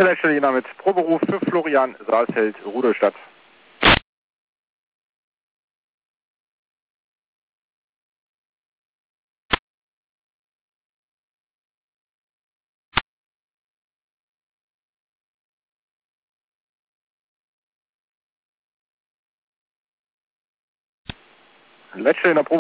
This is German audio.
Italiener mit Proberuf für Florian Saalfeld, Rudolstadt. Letzte in der Probe.